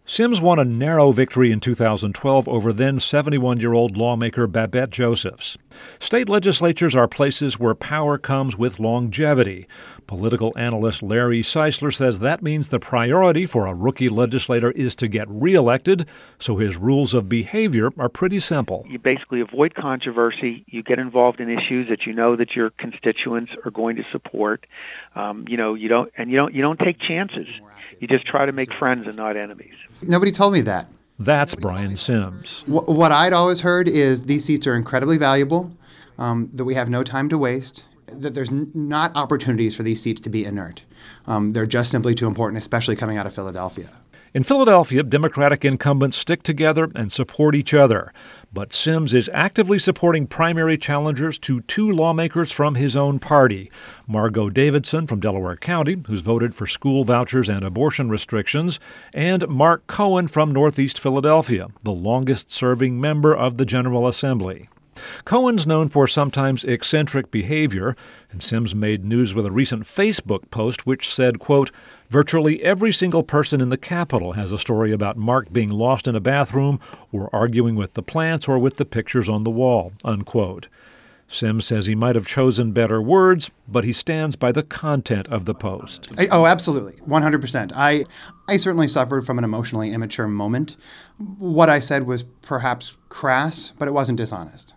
Sims won a narrow victory in 2012 over then 71-year-old lawmaker Babette Josephs. State legislatures are places where power comes with longevity. Political analyst Larry Seisler says that means the priority for a rookie legislator is to get reelected, so his rules of behavior are pretty simple. You basically avoid controversy. You get involved in issues that you know that your constituents are going to support. You don't take chances. You just try to make friends and not enemies. Nobody told me that. That's Brian Sims. What I'd always heard is these seats are incredibly valuable, that we have no time to waste, that there's not opportunities for these seats to be inert. They're just simply too important, especially coming out of Philadelphia. In Philadelphia, Democratic incumbents stick together and support each other. But Sims is actively supporting primary challengers to two lawmakers from his own party, Margot Davidson from Delaware County, who's voted for school vouchers and abortion restrictions, and Mark Cohen from Northeast Philadelphia, the longest-serving member of the General Assembly. Cohen's known for sometimes eccentric behavior, and Sims made news with a recent Facebook post which said, quote, "Virtually every single person in the Capitol has a story about Mark being lost in a bathroom or arguing with the plants or with the pictures on the wall," unquote. Sims says he might have chosen better words, but he stands by the content of the post. Absolutely, 100%. I certainly suffered from an emotionally immature moment. What I said was perhaps crass, but it wasn't dishonest.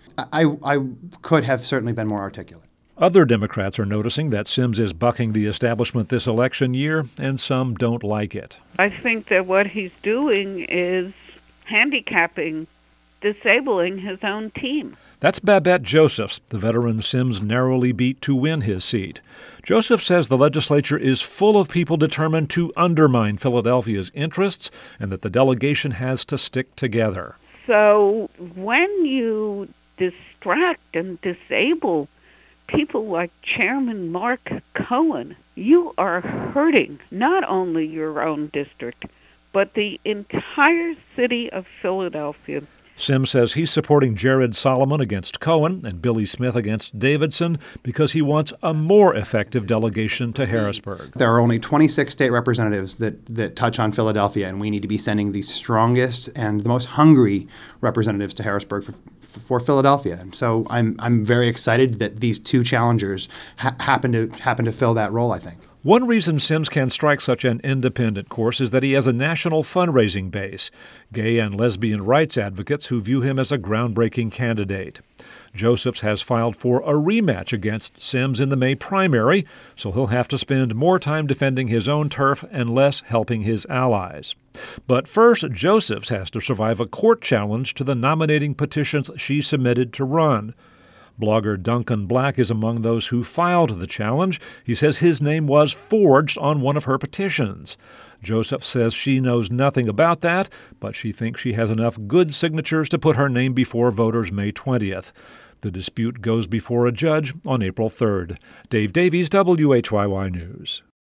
I could have certainly been more articulate. Other Democrats are noticing that Sims is bucking the establishment this election year, and some don't like it. I think that what he's doing is handicapping, disabling his own team. That's Babette Josephs, the veteran Sims narrowly beat to win his seat. Joseph says the legislature is full of people determined to undermine Philadelphia's interests and that the delegation has to stick together. So when you distract and disable people like Chairman Mark Cohen, you are hurting not only your own district, but the entire city of Philadelphia. Sims says he's supporting Jared Solomon against Cohen and Billy Smith against Davidson because he wants a more effective delegation to Harrisburg. There are only 26 state representatives that touch on Philadelphia, and we need to be sending the strongest and the most hungry representatives to Harrisburg for Philadelphia. And so I'm very excited that these two challengers happen to fill that role, I think. One reason Sims can strike such an independent course is that he has a national fundraising base, gay and lesbian rights advocates who view him as a groundbreaking candidate. Josephs has filed for a rematch against Sims in the May primary, so he'll have to spend more time defending his own turf and less helping his allies. But first, Josephs has to survive a court challenge to the nominating petitions she submitted to run. Blogger Duncan Black is among those who filed the challenge. He says his name was forged on one of her petitions. Joseph says she knows nothing about that, but she thinks she has enough good signatures to put her name before voters May 20th. The dispute goes before a judge on April 3rd. Dave Davies, WHYY News.